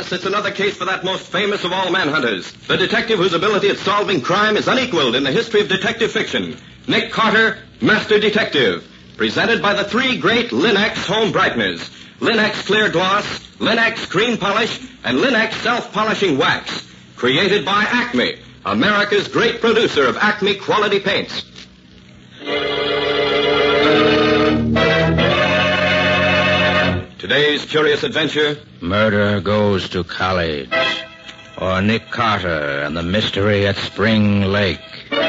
Yes, it's another case for that most famous of all manhunters, the detective whose ability at solving crime is unequaled in the history of detective fiction. Nick Carter, Master Detective. Presented by the three great Linx home brighteners. Linx Clear Gloss, Linx Cream Polish, and Linx Self-Polishing Wax. Created by Acme, America's great producer of Acme quality paints. Today's curious adventure. Murder Goes to College. Or Nick Carter and the Mystery at Spring Lake.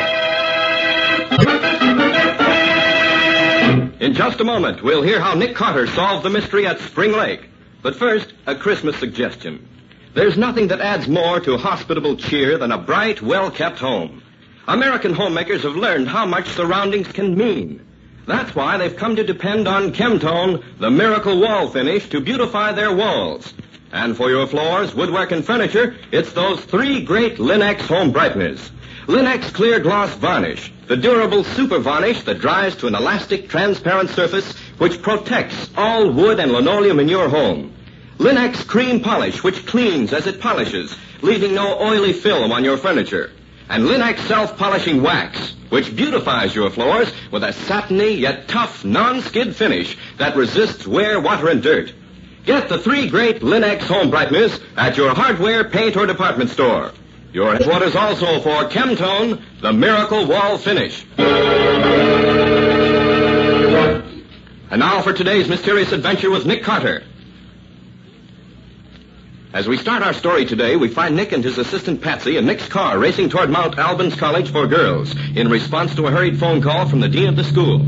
In just a moment, we'll hear how Nick Carter solved the mystery at Spring Lake. But first, a Christmas suggestion. There's nothing that adds more to hospitable cheer than a bright, well-kept home. American homemakers have learned how much surroundings can mean. That's why they've come to depend on Chemtone, the miracle wall finish, to beautify their walls. And for your floors, woodwork, and furniture, it's those three great Linx home brighteners. Linx Clear Gloss Varnish, the durable super varnish that dries to an elastic, transparent surface which protects all wood and linoleum in your home. Linx Cream Polish, which cleans as it polishes, leaving no oily film on your furniture. And Linx Self-Polishing Wax, which beautifies your floors with a satiny yet tough non-skid finish that resists wear, water, and dirt. Get the three great Linx home brighteners at your hardware, paint, or department store. Your headquarters also for Chemtone, the miracle wall finish. And now for today's mysterious adventure with Nick Carter. As we start our story today, we find Nick and his assistant Patsy in Nick's car racing toward Mount Albans College for Girls in response to a hurried phone call from the dean of the school.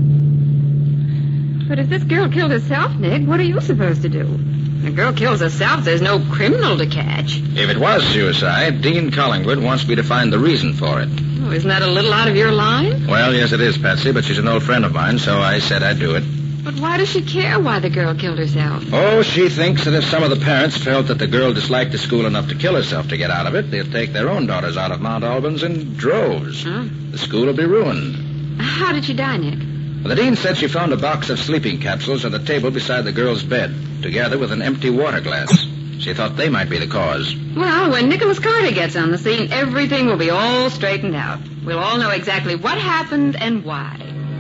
But if this girl killed herself, Nick, what are you supposed to do? If a girl kills herself, there's no criminal to catch. If it was suicide, Dean Collingwood wants me to find the reason for it. Oh, isn't that a little out of your line? Well, yes, it is, Patsy, but she's an old friend of mine, so I said I'd do it. But why does she care why the girl killed herself? Oh, she thinks that if some of the parents felt that the girl disliked the school enough to kill herself to get out of it, they'd take their own daughters out of Mount Albans in droves. Huh? The school would be ruined. How did she die, Nick? Well, the dean said she found a box of sleeping capsules on the table beside the girl's bed, together with an empty water glass. She thought they might be the cause. Well, when Nicholas Carter gets on the scene, everything will be all straightened out. We'll all know exactly what happened and why.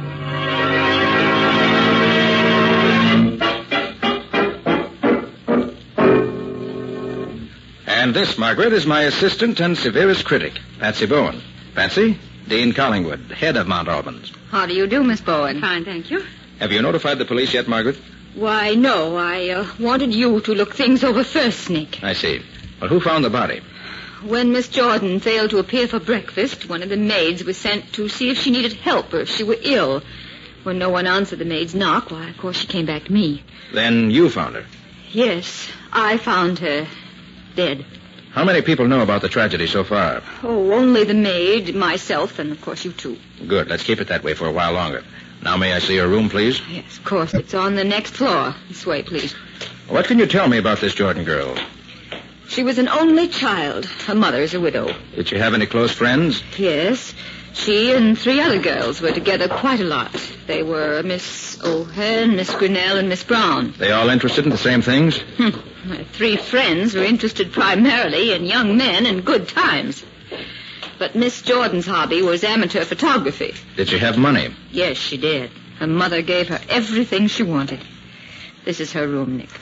And this, Margaret, is my assistant and severest critic, Patsy Bowen. Patsy, Dean Collingwood, head of Mount Albans. How do you do, Miss Bowen? Fine, thank you. Have you notified the police yet, Margaret? Why, no. I wanted you to look things over first, Nick. I see. Well, who found the body? When Miss Jordan failed to appear for breakfast, one of the maids was sent to see if she needed help or if she were ill. When no one answered the maid's knock, why, of course, she came back to me. Then you found her? Yes, I found her dead. How many people know about the tragedy so far? Oh, only the maid, myself, and, of course, you two. Good. Let's keep it that way for a while longer. Now, may I see your room, please? Yes, of course. It's on the next floor. This way, please. What can you tell me about this Jordan girl? She was an only child. Her mother is a widow. Did she have any close friends? Yes. She and three other girls were together quite a lot. They were Miss O'Hearn, Miss Grinnell, and Miss Brown. They all interested in the same things? My three friends were interested primarily in young men and good times. But Miss Jordan's hobby was amateur photography. Did she have money? Yes, she did. Her mother gave her everything she wanted. This is her room, Nick.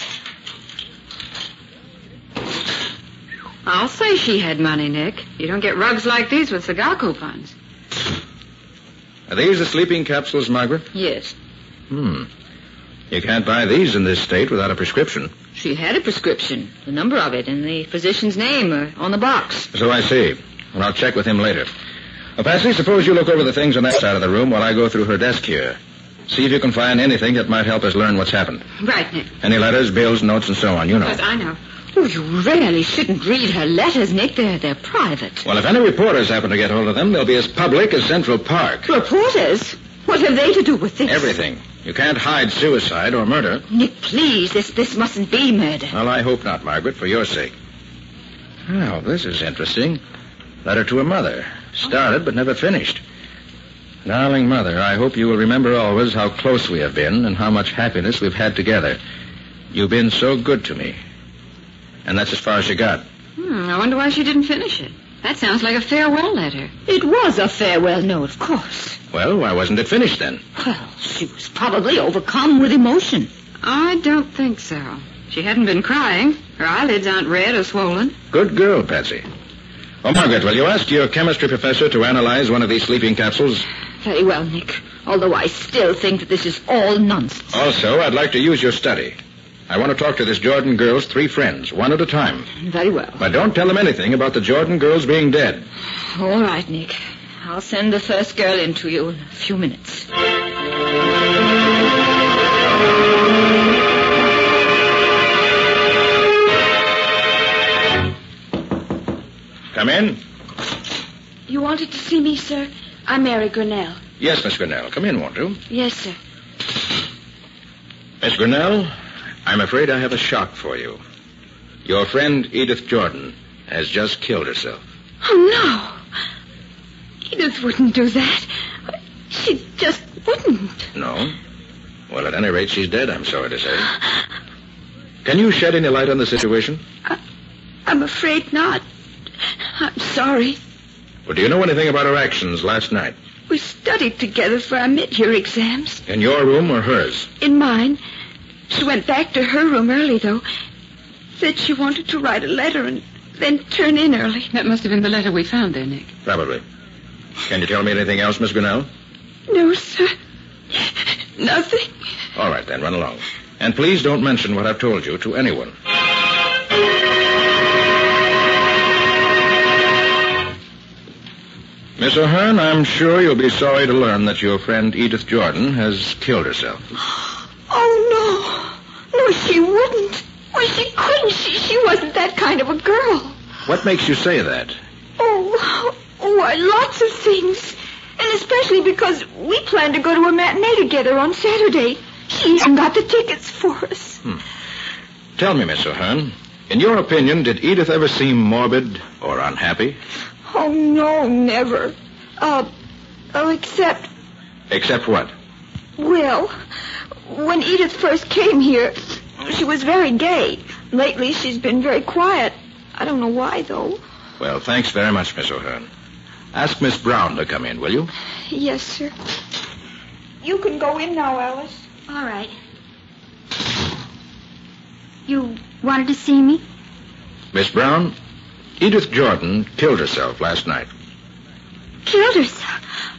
I'll say she had money, Nick. You don't get rugs like these with cigar coupons. Are these the sleeping capsules, Margaret? Yes. You can't buy these in this state without a prescription. She had a prescription, the number of it, and the physician's name on the box. So I see. Well, I'll check with him later. Well, Patsy, suppose you look over the things on that side of the room while I go through her desk here. See if you can find anything that might help us learn what's happened. Right, Nick. Any letters, bills, notes, and so on, you know. Yes, I know. Oh, you really shouldn't read her letters, Nick. They're private. Well, if any reporters happen to get hold of them, they'll be as public as Central Park. Reporters? What have they to do with this? Everything. You can't hide suicide or murder. Nick, please, this mustn't be murder. Well, I hope not, Margaret, for your sake. Well, this is interesting. Letter to her mother. Started but never finished. Darling Mother, I hope you will remember always how close we have been and how much happiness we've had together. You've been so good to me. And that's as far as she got. I wonder why she didn't finish it. That sounds like a farewell letter. It was a farewell note, of course. Well, why wasn't it finished then? Well, she was probably overcome with emotion. I don't think so. She hadn't been crying. Her eyelids aren't red or swollen. Good girl, Patsy. Oh, Margaret, will you ask your chemistry professor to analyze one of these sleeping capsules? Very well, Nick. Although I still think that this is all nonsense. Also, I'd like to use your study. I want to talk to this Jordan girl's 3 friends, one at a time. Very well. But don't tell them anything about the Jordan girls being dead. All right, Nick. I'll send the first girl in to you in a few minutes. Come in. You wanted to see me, sir? I'm Mary Grinnell. Yes, Miss Grinnell. Come in, won't you? Yes, sir. Miss Grinnell, I'm afraid I have a shock for you. Your friend Edith Jordan has just killed herself. Oh, no. Edith wouldn't do that. She just wouldn't. No? Well, at any rate, she's dead, I'm sorry to say. Can you shed any light on the situation? I'm afraid not. I'm sorry. Well, do you know anything about her actions last night? We studied together for our mid-year exams. In your room or hers? In mine. She went back to her room early, though. Said she wanted to write a letter and then turn in early. That must have been the letter we found there, Nick. Probably. Can you tell me anything else, Miss Grinnell? No, sir. Nothing. All right, then, run along. And please don't mention what I've told you to anyone. Miss O'Hearn, I'm sure you'll be sorry to learn that your friend Edith Jordan has killed herself. Oh, no. No, she wouldn't. Well, she couldn't. She wasn't that kind of a girl. What makes you say that? Oh, lots of things. And especially because we planned to go to a matinee together on Saturday. She even got the tickets for us. Tell me, Miss O'Hearn, in your opinion, did Edith ever seem morbid or unhappy? Oh, no, never. Except... Except what? Well, when Edith first came here, she was very gay. Lately, she's been very quiet. I don't know why, though. Well, thanks very much, Miss O'Hearn. Ask Miss Brown to come in, will you? Yes, sir. You can go in now, Alice. All right. You wanted to see me? Miss Brown, Edith Jordan killed herself last night. Killed herself?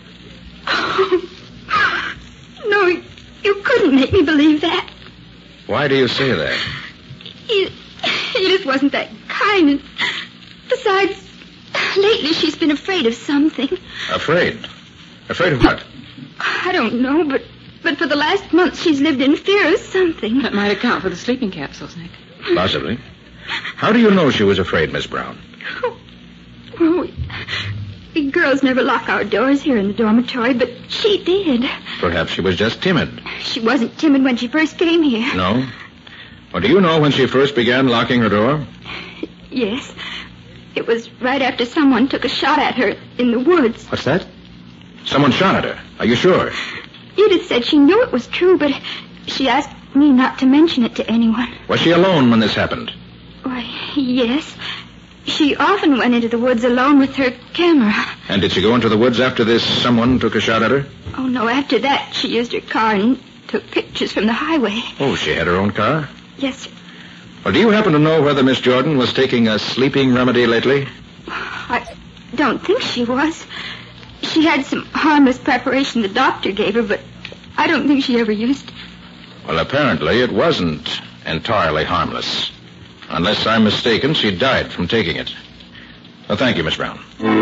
No, you couldn't make me believe that. Why do you say that? Edith wasn't that kind. And besides, lately she's been afraid of something. Afraid? Afraid of what? I don't know, but for the last month she's lived in fear of something. That might account for the sleeping capsules, Nick. Possibly. How do you know she was afraid, Miss Brown? Well, we girls never lock our doors here in the dormitory, but she did. Perhaps she was just timid. She wasn't timid when she first came here. No? Well, do you know when she first began locking her door? Yes. It was right after someone took a shot at her in the woods. What's that? Someone shot at her. Are you sure? Edith said she knew it was true, but she asked me not to mention it to anyone. Was she alone when this happened? Why, yes. She often went into the woods alone with her camera. And did she go into the woods after this someone took a shot at her? Oh, no. After that, she used her car and took pictures from the highway. Oh, she had her own car? Yes, sir. Well, do you happen to know whether Miss Jordan was taking a sleeping remedy lately? I don't think she was. She had some harmless preparation the doctor gave her, but I don't think she ever used it. Well, apparently it wasn't entirely harmless. Unless I'm mistaken, she died from taking it. Well, thank you, Miss Brown.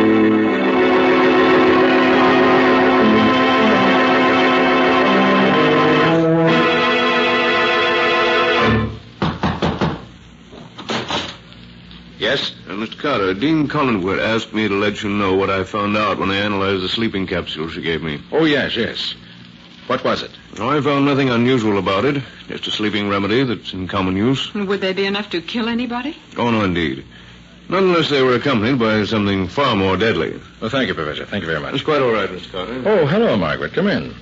Yes? Mr. Carter, Dean Collingwood asked me to let you know what I found out when I analyzed the sleeping capsule she gave me. Oh, yes. What was it? I found nothing unusual about it. Just a sleeping remedy that's in common use. Would they be enough to kill anybody? Oh, no, indeed. Not unless they were accompanied by something far more deadly. Well, thank you, Professor. Thank you very much. That's quite all right, Mr. Carter. Oh, hello, Margaret. Come in.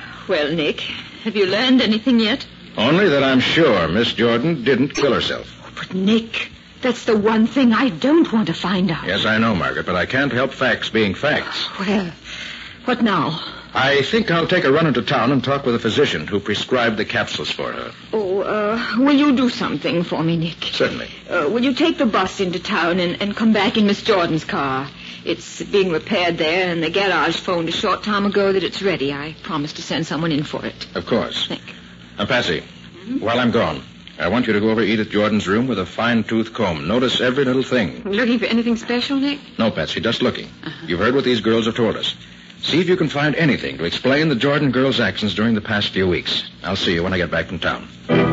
Well, Nick, have you learned anything yet? Only that I'm sure Miss Jordan didn't kill herself. But, Nick, that's the one thing I don't want to find out. Yes, I know, Margaret, but I can't help facts being facts. Well, what now? I think I'll take a run into town and talk with a physician who prescribed the capsules for her. Will you do something for me, Nick? Certainly. Will you take the bus into town and come back in Miss Jordan's car? It's being repaired there, and the garage phoned a short time ago that it's ready. I promised to send someone in for it. Of course. Nick. Patsy, while I'm gone, I want you to go over Edith Jordan's room with a fine-tooth comb. Notice every little thing. Looking for anything special, Nick? No, Patsy, just looking. You've heard what these girls have told us. See if you can find anything to explain the Jordan girls' actions during the past few weeks. I'll see you when I get back from town.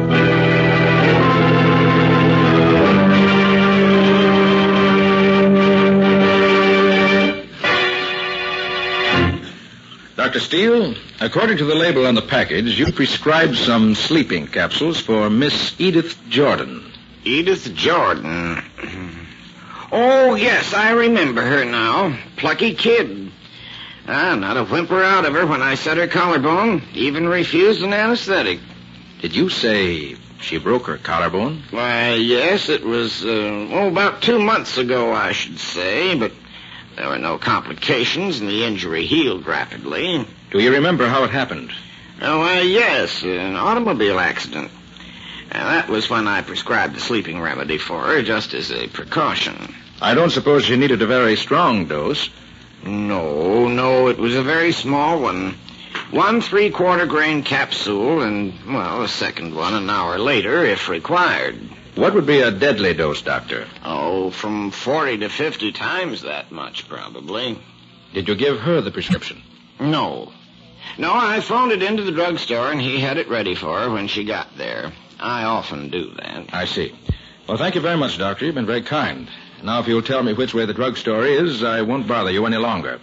Dr. Steele, according to the label on the package, you prescribed some sleeping capsules for Miss Edith Jordan. Edith Jordan. Oh, yes, I remember her now. Plucky kid. Not a whimper out of her when I set her collarbone. Even refused an anesthetic. Did you say she broke her collarbone? Why, yes, it was, about 2 months ago, I should say, but there were no complications and the injury healed rapidly. Do you remember how it happened? Oh, yes, an automobile accident. That was when I prescribed the sleeping remedy for her, just as a precaution. I don't suppose she needed a very strong dose. No, it was a very small one. 1 3/4 grain capsule and, a second one an hour later, if required. What would be a deadly dose, Doctor? Oh, from 40 to 50 times that much, probably. Did you give her the prescription? No, I phoned it into the drugstore, and he had it ready for her when she got there. I often do that. I see. Well, thank you very much, Doctor. You've been very kind. Now, if you'll tell me which way the drugstore is, I won't bother you any longer.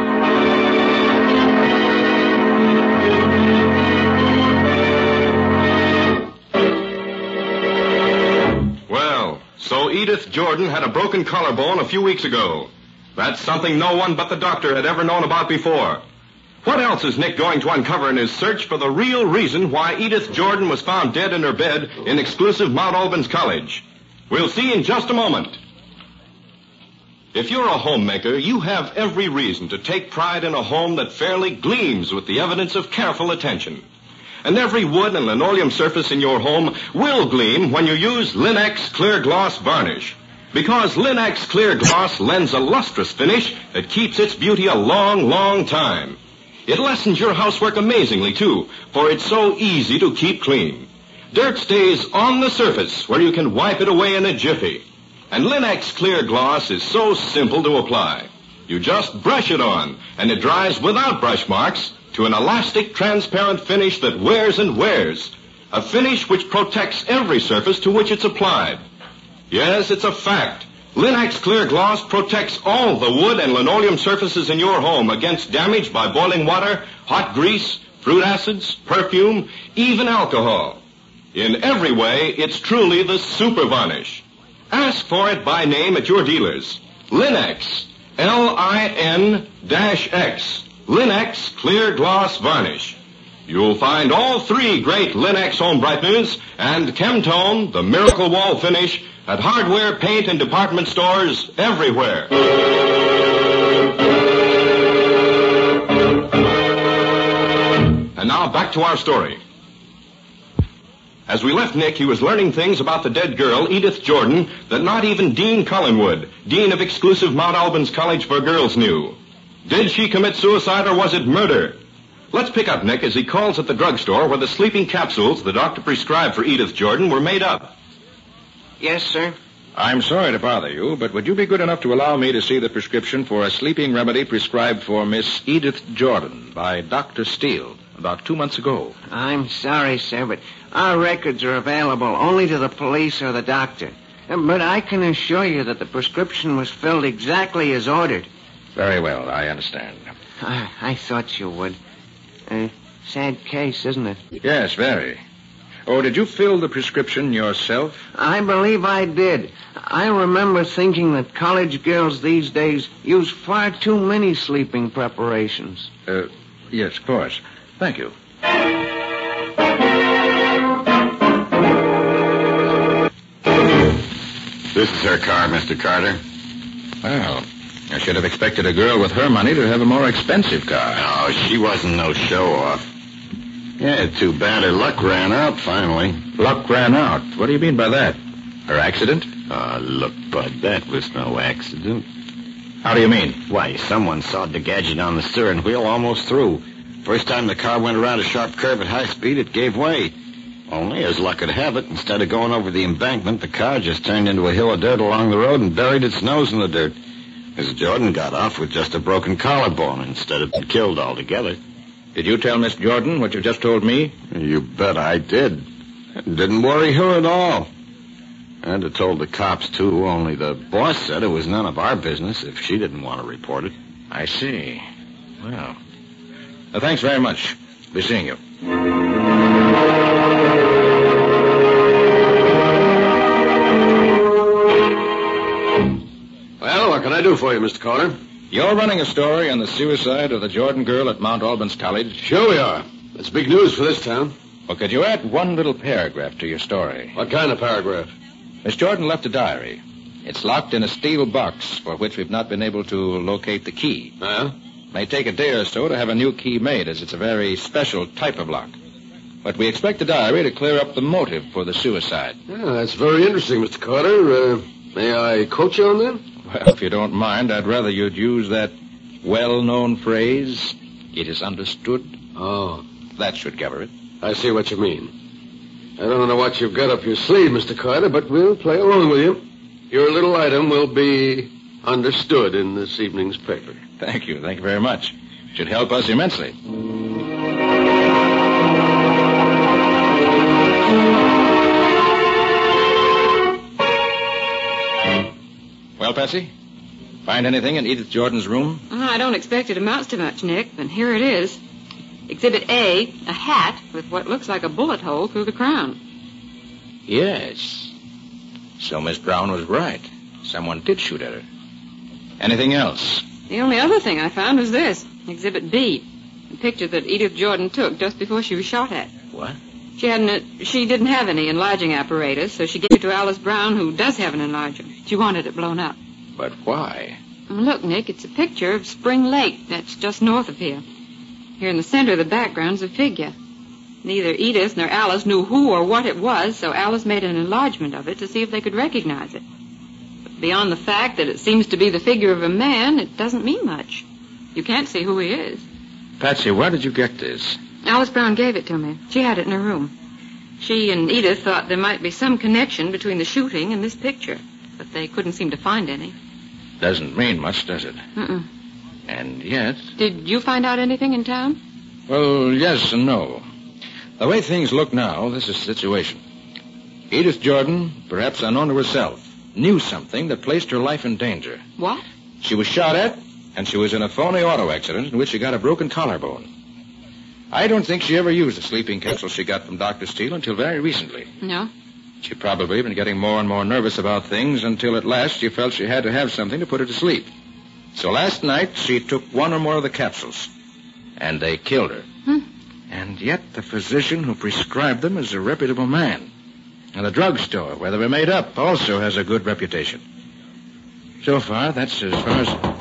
Well, so Edith Jordan had a broken collarbone a few weeks ago. That's something no one but the doctor had ever known about before. What else is Nick going to uncover in his search for the real reason why Edith Jordan was found dead in her bed in exclusive Mount Albans College? We'll see in just a moment. If you're a homemaker, you have every reason to take pride in a home that fairly gleams with the evidence of careful attention. And every wood and linoleum surface in your home will gleam when you use Linex Clear Gloss Varnish. Because Linex Clear Gloss lends a lustrous finish that keeps its beauty a long, long time. It lessens your housework amazingly, too, for it's so easy to keep clean. Dirt stays on the surface where you can wipe it away in a jiffy. And Linex Clear Gloss is so simple to apply. You just brush it on, and it dries without brush marks to an elastic, transparent finish that wears and wears. A finish which protects every surface to which it's applied. Yes, it's a fact. Linex Clear Gloss protects all the wood and linoleum surfaces in your home against damage by boiling water, hot grease, fruit acids, perfume, even alcohol. In every way, it's truly the super varnish. Ask for it by name at your dealers. Linex, Lin-X, Linex Clear Gloss Varnish. You'll find all 3 great Linex home brighteners and Chemtone, the Miracle Wall finish, at hardware, paint, and department stores everywhere. And now back to our story. As we left Nick, he was learning things about the dead girl, Edith Jordan, that not even Dean Collinwood, dean of exclusive Mount Albans College for Girls, knew. Did she commit suicide or was it murder? Let's pick up Nick as he calls at the drugstore where the sleeping capsules the doctor prescribed for Edith Jordan were made up. Yes, sir. I'm sorry to bother you, but would you be good enough to allow me to see the prescription for a sleeping remedy prescribed for Miss Edith Jordan by Dr. Steele about 2 months ago? I'm sorry, sir, but our records are available only to the police or the doctor. But I can assure you that the prescription was filled exactly as ordered. Very well, I understand. I thought you would. Sad case, isn't it? Yes, very. Oh, did you fill the prescription yourself? I believe I did. I remember thinking that college girls these days use far too many sleeping preparations. Yes, of course. Thank you. This is her car, Mr. Carter. Well, I should have expected a girl with her money to have a more expensive car. Oh, she wasn't no show-off. Yeah, too bad her luck ran out finally. Luck ran out? What do you mean by that? Her accident? Oh, look, Bud, that was no accident. How do you mean? Why, someone sawed the gadget on the steering wheel almost through. First time the car went around a sharp curve at high speed, it gave way. Only, as luck would have it, instead of going over the embankment, the car just turned into a hill of dirt along the road and buried its nose in the dirt. Miss Jordan got off with just a broken collarbone instead of being killed altogether. Did you tell Miss Jordan what you just told me? You bet I did. It didn't worry her at all. I'd have told the cops, too, only the boss said it was none of our business if she didn't want to report it. I see. Well, thanks very much. Be seeing you. Well, what can I do for you, Mr. Carter? You're running a story on the suicide of the Jordan girl at Mount Albans College? Sure we are. That's big news for this town. Well, could you add one little paragraph to your story? What kind of paragraph? Miss Jordan left a diary. It's locked in a steel box for which we've not been able to locate the key. Yeah? May take a day or so to have a new key made, as it's a very special type of lock. But we expect the diary to clear up the motive for the suicide. Yeah, that's very interesting, Mr. Carter. May I quote you on that? Well, if you don't mind, I'd rather you'd use that well-known phrase, "It is understood." Oh. That should cover it. I see what you mean. I don't know what you've got up your sleeve, Mr. Carter, but we'll play along with you. Your little item will be understood in this evening's paper. Thank you. Thank you very much. Should help us immensely. Well, Patsy? Find anything in Edith Jordan's room? I don't expect it amounts to much, Nick, but here it is. Exhibit A, a hat with what looks like a bullet hole through the crown. Yes. So Miss Brown was right. Someone did shoot at her. Anything else? The only other thing I found was this, Exhibit B, a picture that Edith Jordan took just before she was shot at. What? She didn't have any enlarging apparatus, so she gave it to Alice Brown, who does have an enlarger. She wanted it blown up. But why? Look, Nick, it's a picture of Spring Lake. That's just north of here. Here in the center of the background's a figure. Neither Edith nor Alice knew who or what it was, so Alice made an enlargement of it to see if they could recognize it. But beyond the fact that it seems to be the figure of a man, it doesn't mean much. You can't see who he is. Patsy, where did you get this? Alice Brown gave it to me. She had it in her room. She and Edith thought there might be some connection between the shooting and this picture, but they couldn't seem to find any. Doesn't mean much, does it? Mm-mm. And yet... Did you find out anything in town? Well, yes and no. The way things look now, this is the situation. Edith Jordan, perhaps unknown to herself, knew something that placed her life in danger. What? She was shot at, and she was in a phony auto accident in which she got a broken collarbone. I don't think she ever used the sleeping capsule she got from Dr. Steele until very recently. No? She'd probably been getting more and more nervous about things until at last she felt she had to have something to put her to sleep. So last night, she took one or more of the capsules, and they killed her. And yet the physician who prescribed them is a reputable man. And the drugstore where they were made up also has a good reputation. So far, that's as far as...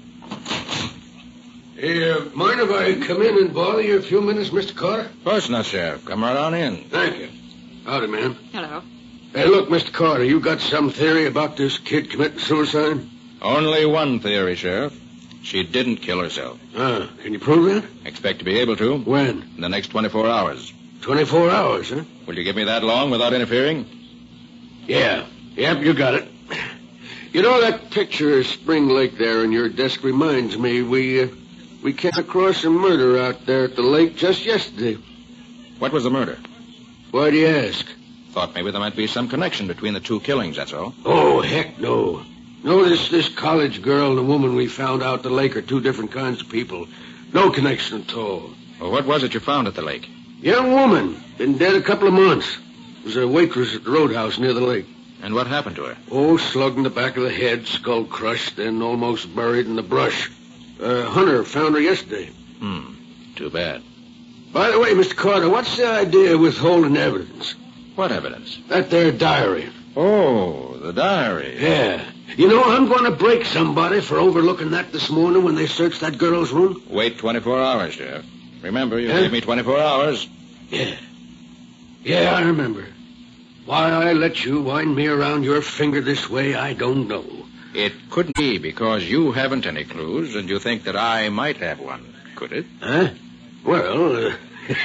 Hey, mind if I come in and bother you a few minutes, Mr. Carter? Of course not, Sheriff. Come right on in. Thank you. Howdy, man. Hello. Hey, look, Mr. Carter, you got some theory about this kid committing suicide? Only one theory, Sheriff. She didn't kill herself. Can you prove that? Expect to be able to. When? In the next 24 hours. 24 hours, huh? Will you give me that long without interfering? Yeah. Yep, you got it. You know, that picture of Spring Lake there in your desk reminds me we came across a murder out there at the lake just yesterday. What was the murder? Why do you ask? Thought maybe there might be some connection between the two killings, that's all. Oh, heck no. No, this college girl and the woman we found out at the lake are two different kinds of people. No connection at all. Well, what was it you found at the lake? Young woman. Been dead a couple of months. Was a waitress at the roadhouse near the lake. And what happened to her? Oh, slugged in the back of the head, skull crushed, then almost buried in the brush. Hunter found her yesterday. Too bad. By the way, Mr. Carter, what's the idea of withholding evidence? What evidence? That there diary. Oh, the diary. Yeah. You know, I'm going to break somebody for overlooking that this morning when they searched that girl's room. Wait 24 hours, Sheriff. Remember, you gave me 24 hours. Yeah. Yeah, I remember. Why I let you wind me around your finger this way, I don't know. It couldn't be because you haven't any clues and you think that I might have one, could it? Huh? Well,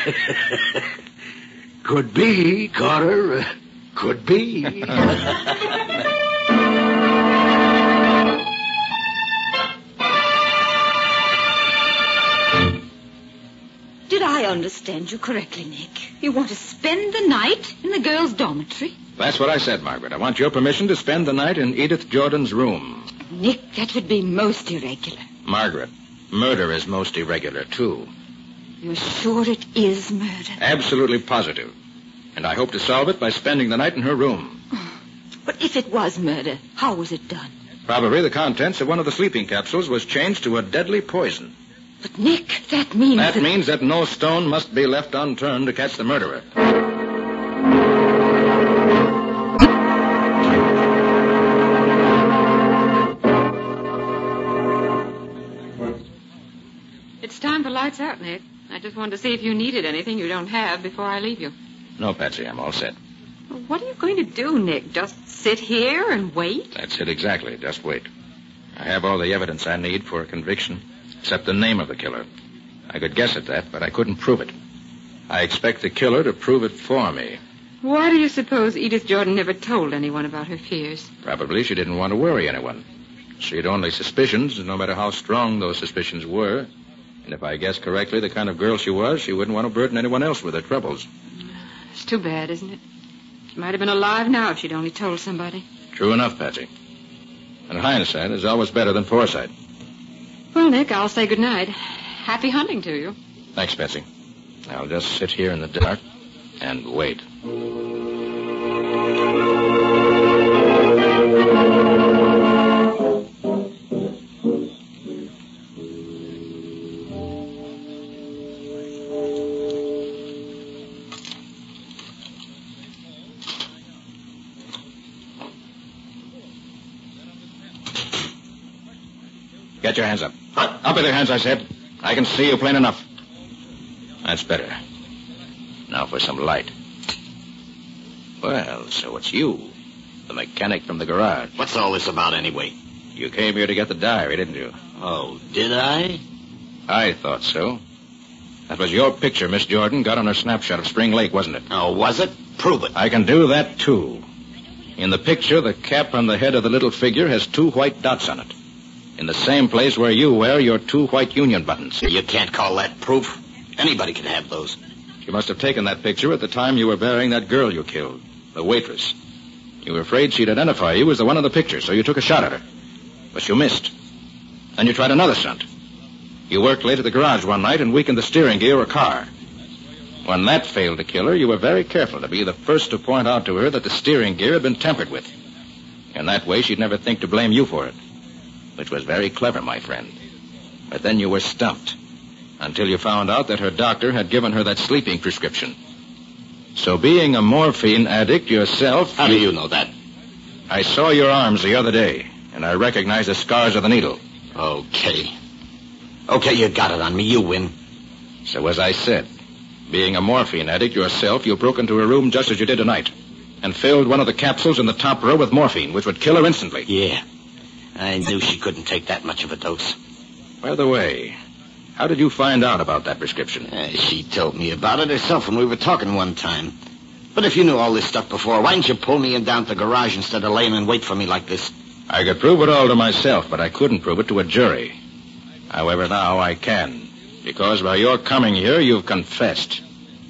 could be, Carter. Could be. Did I understand you correctly, Nick? You want to spend the night in the girls' dormitory? That's what I said, Margaret. I want your permission to spend the night in Edith Jordan's room. Nick, that would be most irregular. Margaret, murder is most irregular, too. You're sure it is murder? Absolutely positive. And I hope to solve it by spending the night in her room. But if it was murder, how was it done? Probably the contents of one of the sleeping capsules was changed to a deadly poison. But, Nick, that means... That means that no stone must be left unturned to catch the murderer. It's time for lights out, Nick. I just wanted to see if you needed anything you don't have before I leave you. No, Patsy, I'm all set. Well, what are you going to do, Nick? Just sit here and wait? That's it exactly. Just wait. I have all the evidence I need for a conviction, except the name of the killer. I could guess at that, but I couldn't prove it. I expect the killer to prove it for me. Why do you suppose Edith Jordan never told anyone about her fears? Probably she didn't want to worry anyone. She had only suspicions, no matter how strong those suspicions were. And if I guessed correctly the kind of girl she was, she wouldn't want to burden anyone else with her troubles. It's too bad, isn't it? She might have been alive now if she'd only told somebody. True enough, Patsy. And hindsight is always better than foresight. Well, Nick, I'll say goodnight. Happy hunting to you. Thanks, Patsy. I'll just sit here in the dark and wait. Get your hands up. Up with your hands, I said. I can see you plain enough. That's better. Now for some light. Well, so it's you, the mechanic from the garage. What's all this about anyway? You came here to get the diary, didn't you? Oh, did I? I thought so. That was your picture Miss Jordan got on her snapshot of Spring Lake, wasn't it? Oh, was it? Prove it. I can do that, too. In the picture, the cap on the head of the little figure has 2 white dots on it. In the same place where you wear your 2 white union buttons. You can't call that proof. Anybody can have those. You must have taken that picture at the time you were burying that girl you killed, the waitress. You were afraid she'd identify you as the one in the picture, so you took a shot at her. But you missed. Then you tried another stunt. You worked late at the garage one night and weakened the steering gear of a car. When that failed to kill her, you were very careful to be the first to point out to her that the steering gear had been tampered with. In that way, she'd never think to blame you for it. Which was very clever, my friend. But then you were stumped. Until you found out that her doctor had given her that sleeping prescription. So being a morphine addict yourself... How do you know that? I saw your arms the other day, and I recognized the scars of the needle. Okay. Okay, you got it on me. You win. So as I said, being a morphine addict yourself, you broke into her room just as you did tonight, and filled one of the capsules in the top row with morphine, which would kill her instantly. Yeah. I knew she couldn't take that much of a dose. By the way, how did you find out about that prescription? She told me about it herself when we were talking one time. But if you knew all this stuff before, why didn't you pull me in down to the garage instead of laying in wait for me like this? I could prove it all to myself, but I couldn't prove it to a jury. However, now I can. Because by your coming here, you've confessed.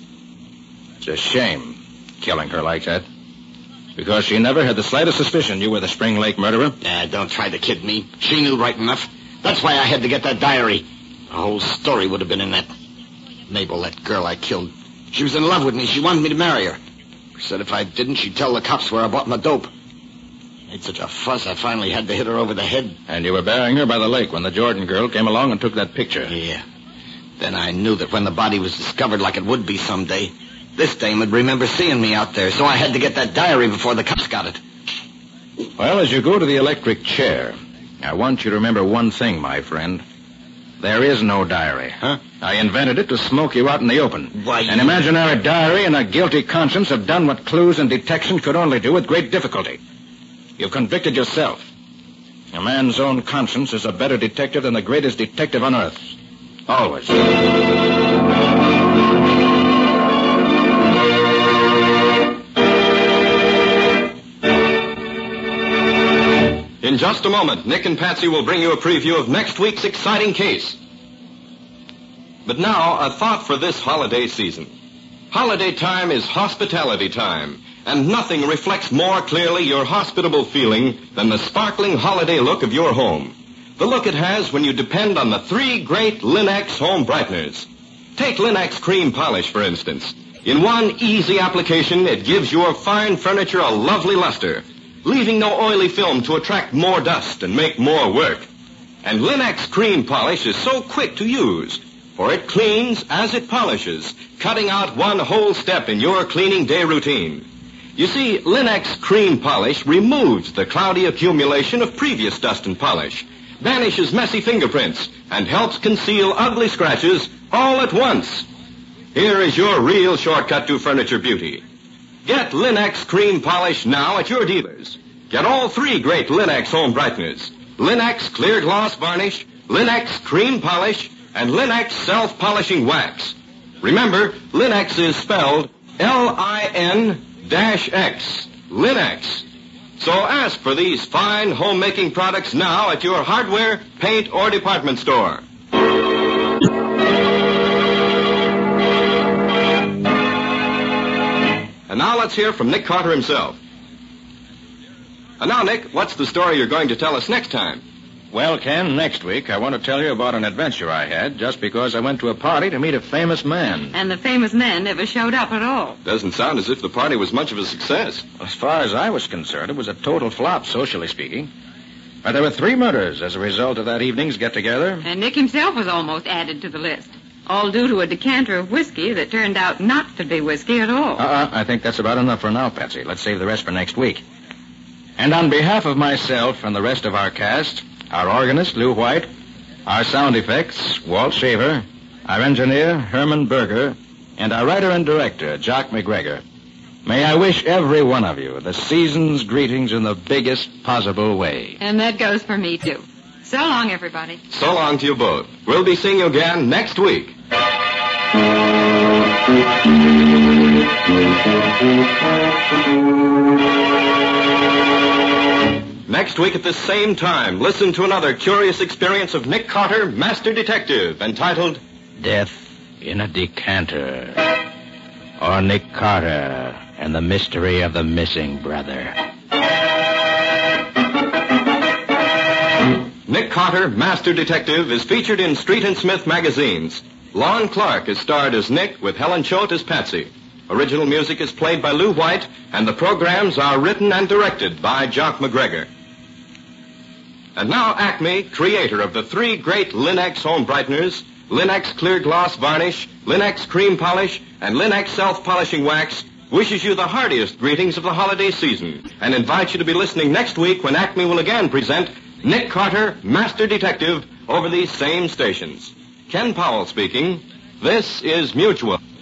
It's a shame, killing her like that. Because she never had the slightest suspicion you were the Spring Lake murderer. Don't try to kid me. She knew right enough. That's why I had to get that diary. The whole story would have been in that. Mabel, that girl I killed. She was in love with me. She wanted me to marry her. She said if I didn't, she'd tell the cops where I bought my dope. Made such a fuss, I finally had to hit her over the head. And you were burying her by the lake when the Jordan girl came along and took that picture. Yeah. Then I knew that when the body was discovered, like it would be someday, this dame would remember seeing me out there, so I had to get that diary before the cops got it. Well, as you go to the electric chair, I want you to remember one thing, my friend. There is no diary. Huh? I invented it to smoke you out in the open. Why, An imaginary diary and a guilty conscience have done what clues and detection could only do with great difficulty. You've convicted yourself. A man's own conscience is a better detective than the greatest detective on earth. Always. In just a moment, Nick and Patsy will bring you a preview of next week's exciting case. But now, a thought for this holiday season. Holiday time is hospitality time, and nothing reflects more clearly your hospitable feeling than the sparkling holiday look of your home. The look it has when you depend on the 3 great Lin-X home brighteners. Take Lin-X cream polish, for instance. In one easy application, it gives your fine furniture a lovely luster, leaving no oily film to attract more dust and make more work. And Lin-X cream polish is so quick to use, for it cleans as it polishes, cutting out one whole step in your cleaning day routine. You see, Lin-X cream polish removes the cloudy accumulation of previous dust and polish, banishes messy fingerprints, and helps conceal ugly scratches all at once. Here is your real shortcut to furniture beauty. Get Lin-X cream polish now at your dealers. Get all 3 great Lin-X home brighteners. Lin-X clear gloss varnish, Lin-X cream polish, and Lin-X self-polishing wax. Remember, Lin-X is spelled L-I-N-X. Lin-X. So ask for these fine homemaking products now at your hardware, paint, or department store. And now let's hear from Nick Carter himself. And now, Nick, what's the story you're going to tell us next time? Well, Ken, next week I want to tell you about an adventure I had just because I went to a party to meet a famous man. And the famous man never showed up at all. Doesn't sound as if the party was much of a success. As far as I was concerned, it was a total flop, socially speaking. But there were 3 murders as a result of that evening's get-together. And Nick himself was almost added to the list. All due to a decanter of whiskey that turned out not to be whiskey at all. I think that's about enough for now, Patsy. Let's save the rest for next week. And on behalf of myself and the rest of our cast, our organist, Lou White, our sound effects, Walt Shaver, our engineer, Herman Berger, and our writer and director, Jock McGregor, may I wish every one of you the season's greetings in the biggest possible way. And that goes for me, too. So long, everybody. So long to you both. We'll be seeing you again next week. Next week at this same time, listen to another curious experience of Nick Carter, Master Detective, entitled Death in a Decanter. Or Nick Carter and the Mystery of the Missing Brother. Nick Carter, Master Detective, is featured in Street and Smith magazines. Lon Clark is starred as Nick with Helen Choate as Patsy. Original music is played by Lou White, and the programs are written and directed by Jock McGregor. And now Acme, creator of the 3 great Lin-X home brighteners, Lin-X clear gloss varnish, Lin-X cream polish, and Lin-X self-polishing wax, wishes you the heartiest greetings of the holiday season and invites you to be listening next week when Acme will again present Nick Carter, Master Detective, over these same stations. Ken Powell speaking. This is Mutual.